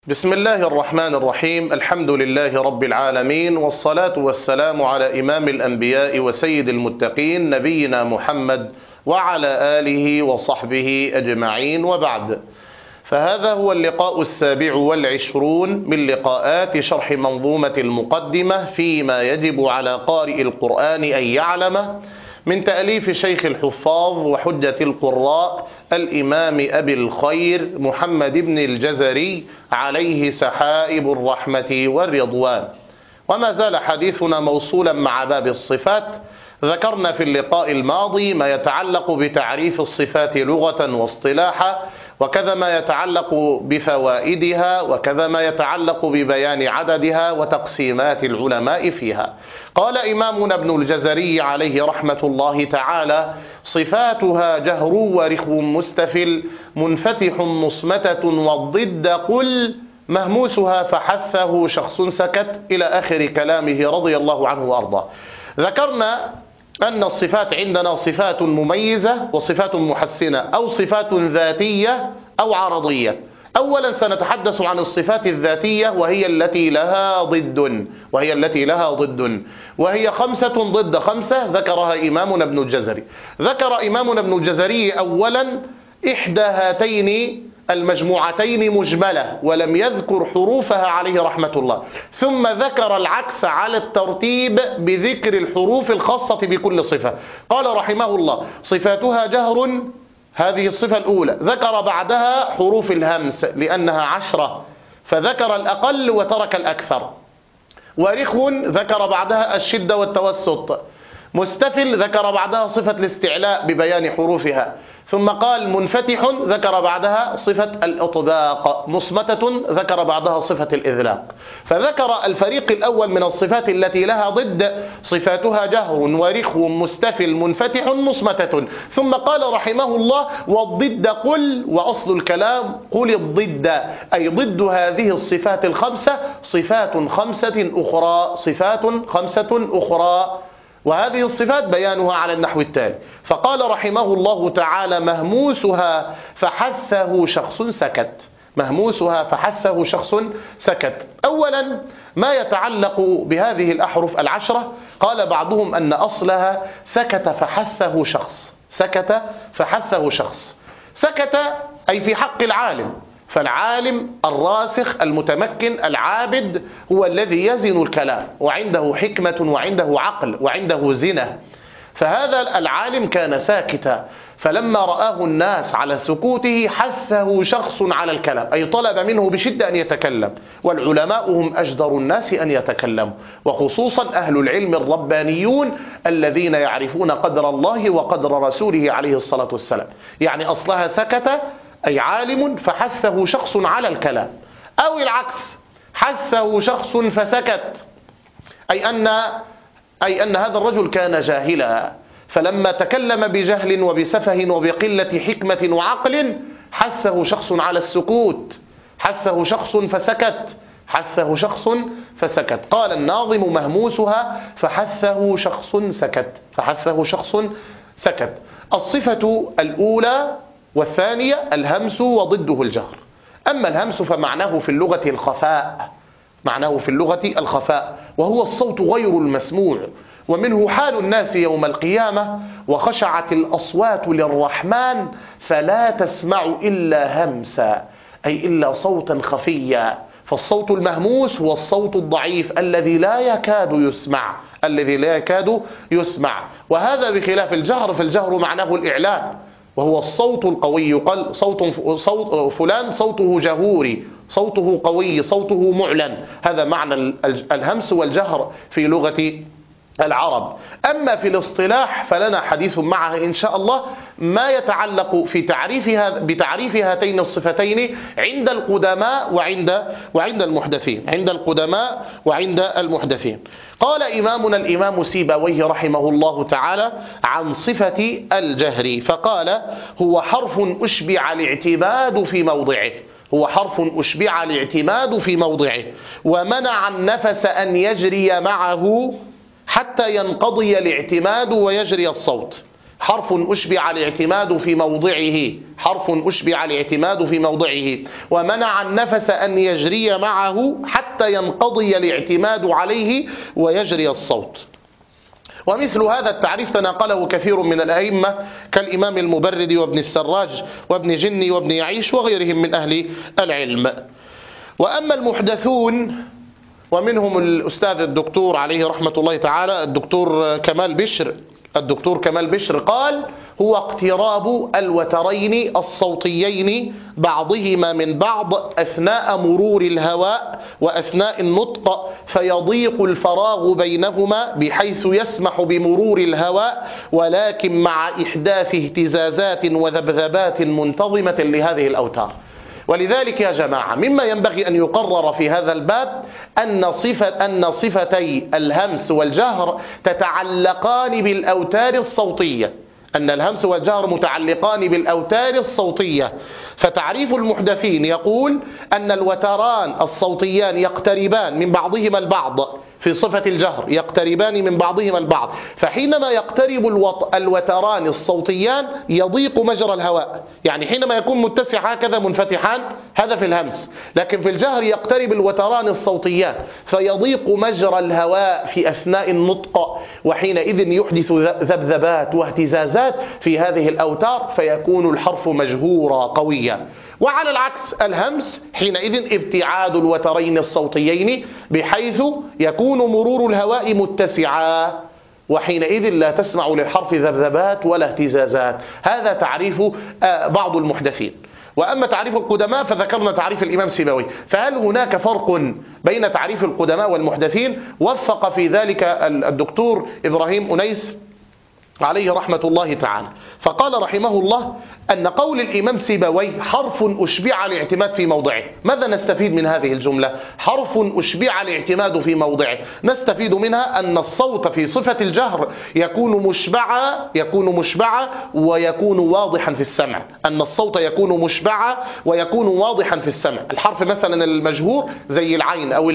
بسم الله الرحمن الرحيم. الحمد لله رب العالمين، والصلاة والسلام على إمام الأنبياء وسيد المتقين نبينا محمد وعلى آله وصحبه أجمعين، وبعد. فهذا هو اللقاء 27 من لقاءات شرح منظومة المقدمة فيما يجب على قارئ القرآن أن يعلم، من تأليف شيخ الحفاظ وحجة القراء الإمام أبي الخير محمد بن الجزري عليه سحائب الرحمة والرضوان. وما زال حديثنا موصولا مع باب الصفات. ذكرنا في اللقاء الماضي ما يتعلق بتعريف الصفات لغة واصطلاحا، وكذا ما يتعلق بفوائدها، وكذا ما يتعلق ببيان عددها وتقسيمات العلماء فيها. قال إمامنا ابن الجزري عليه رحمة الله تعالى: صفاتها جهر ورخ مستفل منفتح مصمتة، والضد قل مهموسها فحثه شخص سكت، إلى آخر كلامه رضي الله عنه وأرضاه. ذكرنا أن الصفات عندنا صفات مميزة وصفات محسنة، أو صفات ذاتية أو عرضية. أولا سنتحدث عن الصفات الذاتية، وهي التي لها ضد، وهي 5 ضد 5 ذكرها إمامنا ابن الجزري. ذكر إمامنا ابن الجزري أولا إحدى هاتين المجموعتين مجملة، ولم يذكر حروفها عليه رحمة الله، ثم ذكر العكس على الترتيب بذكر الحروف الخاصة بكل صفة. قال رحمه الله: صفاتها جهر، هذه الصفة الأولى، ذكر بعدها حروف الهمس لأنها 10، فذكر الأقل وترك الأكثر. ورخ ذكر بعدها الشدة والتوسط. مستفل ذكر بعدها صفة الاستعلاء ببيان حروفها. ثم قال منفتح ذكر بعدها صفة الإطباق. مصمتة ذكر بعدها صفة الإذلاق. فذكر الفريق الأول من الصفات التي لها ضد: صفاتها جهر ورخ مستفل منفتح مصمتة. ثم قال رحمه الله: والضد قل، وأصل الكلام قل الضد، أي ضد هذه الصفات الخمسة صفات خمسة أخرى. وهذه الصفات بيانها على النحو التالي. فقال رحمه الله تعالى: مهموسها فحثه شخص سكت. مهموسها فحثه شخص سكت. أولا ما يتعلق بهذه الأحرف 10، قال بعضهم أن أصلها سكت فحثه شخص. سكت فحثه شخص. سكت أي في حق العالم، فالعالم الراسخ المتمكن العابد هو الذي يزن الكلام، وعنده حكمة وعنده عقل وعنده زنة. فهذا العالم كان ساكتا، فلما رآه الناس على سكوته حثه شخص على الكلام، أي طلب منه بشدة أن يتكلم. والعلماء هم أجدر الناس أن يتكلموا، وخصوصا أهل العلم الربانيون الذين يعرفون قدر الله وقدر رسوله عليه الصلاة والسلام. يعني أصلها سكت أي عالم فحثه شخص على الكلام، أو العكس، حثه شخص فسكت، أي أن هذا الرجل كان جاهلا، فلما تكلم بجهل وبسفه وبقلة حكمة وعقل حثه شخص على السكوت. حثه شخص فسكت. قال الناظم: مهموسها فحثه شخص سكت. الصفة الأولى والثانية الهمس وضده الجهر. أما الهمس فمعناه في اللغة الخفاء، وهو الصوت غير المسموع، ومنه حال الناس يوم القيامة: وخشعت الأصوات للرحمن فلا تسمع إلا همسا، أي إلا صوتا خفيا. فالصوت المهموس هو الصوت الضعيف الذي لا يكاد يسمع. وهذا بخلاف الجهر، فالجهر معناه الإعلان، وهو الصوت القوي. يقال صوت فلان صوته جهوري، صوته قوي، صوته معلن. هذا معنى الهمس والجهر في لغة العرب. أما في الاصطلاح فلنا حديث معها إن شاء الله، ما يتعلق في بتعريف هاتين الصفتين عند القدماء وعند المحدثين. قال إمامنا الإمام سيبويه رحمه الله تعالى عن صفة الجهر، فقال: هو حرف أشبع الاعتماد في موضعه، ومنع النفس أن يجري معه حتى ينقضي الاعتماد ويجري الصوت. حرف أشبع الاعتماد في موضعه، حرف أشبع الاعتماد في موضعه، ومنع النفس أن يجري معه حتى ينقضي الاعتماد عليه ويجري الصوت. ومثل هذا التعريف تناقله كثير من الأئمة كالإمام المبرد وابن السراج وابن جني وابن يعيش وغيرهم من أهل العلم. وأما المحدثون ومنهم الأستاذ الدكتور عليه رحمة الله تعالى الدكتور كمال بشر قال: هو اقتراب الوترين الصوتيين بعضهما من بعض أثناء مرور الهواء وأثناء النطق، فيضيق الفراغ بينهما بحيث يسمح بمرور الهواء، ولكن مع إحداث اهتزازات وذبذبات منتظمة لهذه الأوتار. ولذلك يا جماعة مما ينبغي أن يقرر في هذا الباب أن صفتي الهمس والجهر تتعلقان بالأوتار الصوتية، أن الهمس والجهر متعلقان بالأوتار الصوتية. فتعريف المحدثين يقول أن الوتران الصوتيان يقتربان من بعضهما البعض في صفة الجهر، يقتربان من بعضهما البعض، فحينما يقترب الوتران الصوتيان يضيق مجرى الهواء، يعني حينما يكون متسع هكذا منفتحان هذا في الهمس، لكن في الجهر يقترب الوتران الصوتيان فيضيق مجرى الهواء في أثناء النطق، وحينئذ يحدث ذبذبات واهتزازات في هذه الأوتار فيكون الحرف مجهورا قويا. وعلى العكس الهمس حينئذ ابتعاد الوترين الصوتيين بحيث يكون مرور الهواء متسعا، وحينئذ لا تسمع للحرف ذبذبات ولا اهتزازات. هذا تعريف بعض المحدثين. وأما تعريف القدماء فذكرنا تعريف الإمام سيبوي. فهل هناك فرق بين تعريف القدماء والمحدثين؟ وفق في ذلك الدكتور إبراهيم أنيس عليه رحمة الله تعالى، فقال رحمه الله أن قول الإمام سيبوي حرف أشبع الاعتماد في موضعه. ماذا نستفيد من هذه الجملة؟ حرف أشبع الاعتماد في موضعه، نستفيد منها أن الصوت في صفة الجهر يكون مشبعا ويكون واضحا في السمع، أن الصوت يكون مشبعا ويكون واضحا في السمع. الحرف مثلا المجهور زي العين أو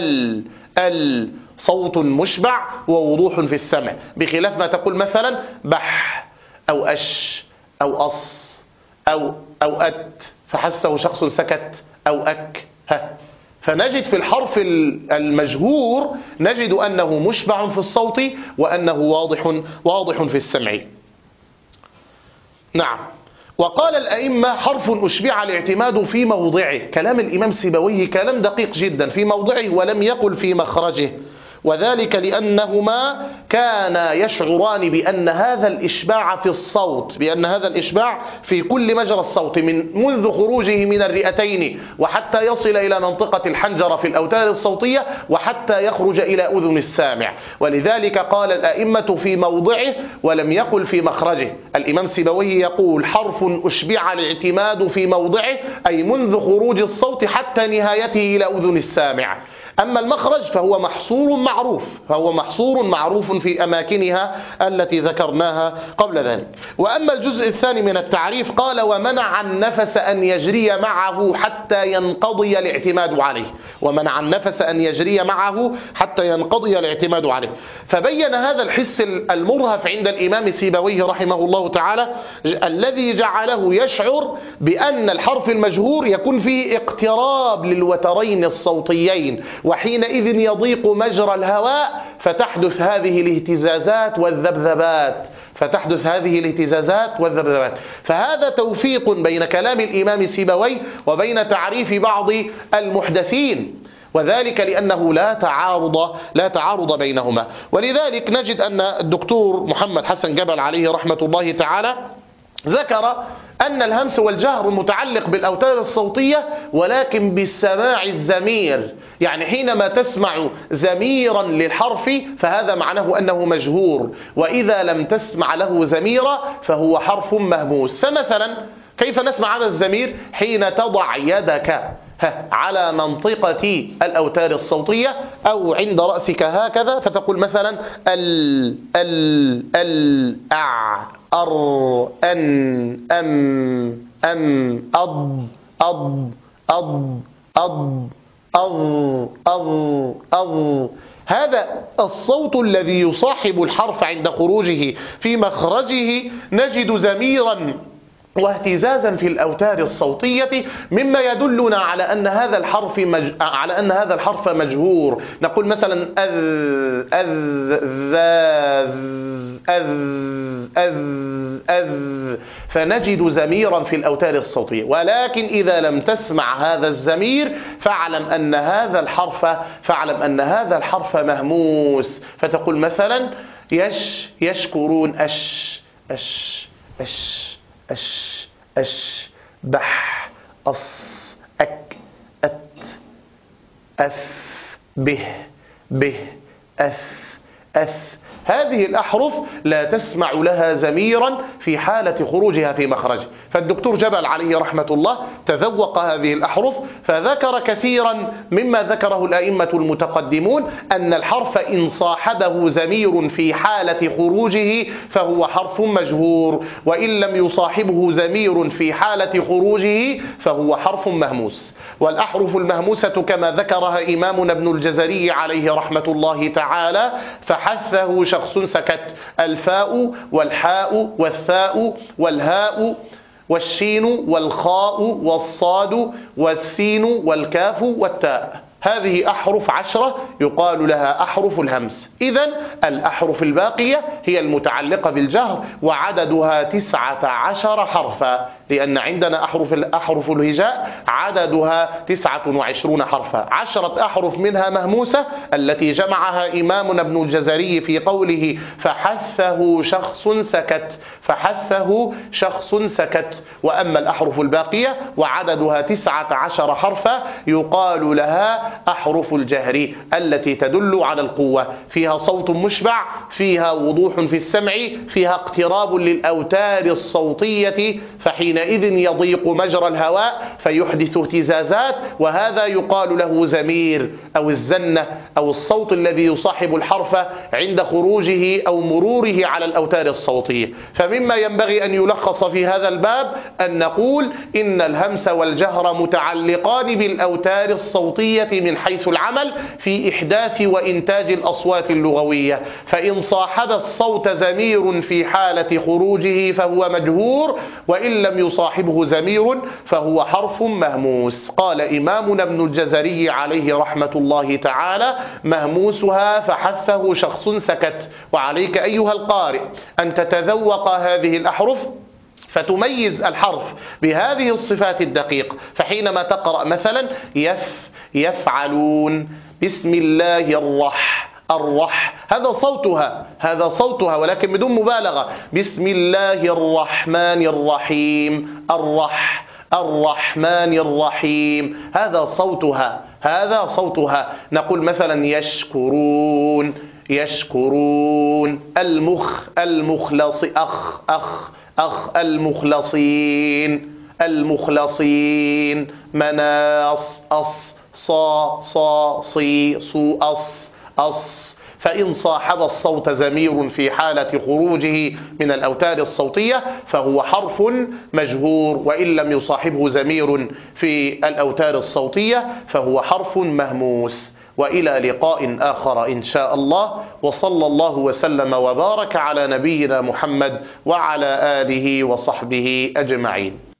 اللم صوت مشبع ووضوح في السمع، بخلاف ما تقول مثلا بح أو أش أو أص أو أت فحسه شخص سكت أو أك فنجد في الحرف المجهور نجد أنه مشبع في الصوت وأنه واضح في السمع. نعم. وقال الأئمة حرف أشبع الاعتماد في موضعه. كلام الإمام سيبويه كلام دقيق جدا، في موضعه ولم يقل في مخرجه، وذلك لأنهما كانا يشعران بأن هذا الإشباع في الصوت، بأن هذا الإشباع في كل مجرى الصوت منذ خروجه من الرئتين وحتى يصل إلى منطقة الحنجرة في الأوتار الصوتية وحتى يخرج إلى أذن السامع، ولذلك قال الأئمة في موضعه ولم يقل في مخرجه. الإمام سيبويه يقول حرف أشبع الاعتماد في موضعه، أي منذ خروج الصوت حتى نهايته إلى أذن السامع. أما المخرج فهو محصور معروف في أماكنها التي ذكرناها قبل ذلك. وأما الجزء الثاني من التعريف قال ومنع النفس أن يجري معه حتى ينقضي الاعتماد عليه، ومنع النفس أن يجري معه حتى ينقضي الاعتماد عليه. فبين هذا الحس المرهف عند الإمام سيبويه رحمه الله تعالى الذي جعله يشعر بأن الحرف المجهور يكون فيه اقتراب للوترين الصوتيين، وحينئذ يضيق مجرى الهواء فتحدث هذه الاهتزازات والذبذبات. فهذا توفيق بين كلام الإمام سيبوي وبين تعريف بعض المحدثين، وذلك لأنه لا تعارض بينهما. ولذلك نجد أن الدكتور محمد حسن جبل عليه رحمة الله تعالى ذكر أن الهمس والجهر متعلق بالأوتار الصوتية ولكن بالسماع الزمير، يعني حينما تسمع زميرا للحرف فهذا معناه أنه مجهور، وإذا لم تسمع له زميرا فهو حرف مهموس. فمثلا كيف نسمع هذا الزمير؟ حين تضع يدك على منطقة الأوتار الصوتية أو عند رأسك هكذا فتقول مثلا أع أر أن أم أض هذا الصوت الذي يصاحب الحرف عند خروجه في مخرجه نجد زميرا واهتزازا في الأوتار الصوتية، مما يدلنا على أن هذا الحرف مجهور. نقول مثلا أذ أذ ذاذ أذ أذ أذ، فنجد زميرا في الأوتار الصوتية. ولكن إذا لم تسمع هذا الزمير فاعلم أن هذا الحرف مهموس، فتقول مثلا يشكرون أش أش أش أش أش بح أص أك أت أث به به أث أث. هذه الأحرف لا تسمع لها زميرا في حالة خروجها في مخرجه. فالدكتور جبل عليه رحمة الله تذوق هذه الأحرف فذكر كثيرا مما ذكره الأئمة المتقدمون، أن الحرف إن صاحبه زمير في حالة خروجه فهو حرف مجهور، وإن لم يصاحبه زمير في حالة خروجه فهو حرف مهموس. والأحرف المهموسة كما ذكرها إمامنا ابن الجزري عليه رحمة الله تعالى فحثه شخص سكت: الفاء والحاء والثاء والهاء والشين والخاء والصاد والسين والكاف والتاء. هذه أحرف 10 يقال لها أحرف الهمس. إذن الأحرف الباقية هي المتعلقة بالجهر وعددها 19 حرفا، لأن عندنا أحرف الهجاء عددها 29 حرفا. 10 أحرف منها مهموسة التي جمعها إمامنا ابن الجزري في قوله فحثه شخص سكت، فحثه شخص سكت. وأما الأحرف الباقية وعددها 19 حرفا يقال لها أحرف الجهر التي تدل على القوة، فيها صوت مشبع، فيها وضوح في السمع، فيها اقتراب للأوتار الصوتية، فحينئذ يضيق مجرى الهواء فيحدث اهتزازات، وهذا يقال له زمير أو الزنة أو الصوت الذي يصاحب الحرف عند خروجه أو مروره على الأوتار الصوتية. فمما ينبغي أن يلخص في هذا الباب أن نقول إن الهمس والجهر متعلقان بالأوتار الصوتية من حيث العمل في إحداث وإنتاج الأصوات اللغوية. فإن صاحب الصوت زمير في حالة خروجه فهو مجهور، وإن لم يصاحبه زمير فهو حرف مهموس. قال إمامنا ابن الجزري عليه رحمة الله تعالى: مهموسها فحثه شخص سكت. وعليك أيها القارئ أن تتذوق هذه الأحرف فتميز الحرف بهذه الصفات الدقيقة. فحينما تقرأ مثلا يفعلون بسم الله الرح، هذا صوتها ولكن بدون مبالغة. بسم الله الرحمن الرحيم، الرحمن الرحيم، هذا صوتها. نقول مثلا يشكرون المخلصين مناص صي أص. فإن صاحب الصوت زمير في حالة خروجه من الأوتار الصوتية فهو حرف مجهور، وإن لم يصاحبه زمير في الأوتار الصوتية فهو حرف مهموس. وإلى لقاء آخر إن شاء الله، وصلى الله وسلم وبارك على نبينا محمد وعلى آله وصحبه أجمعين.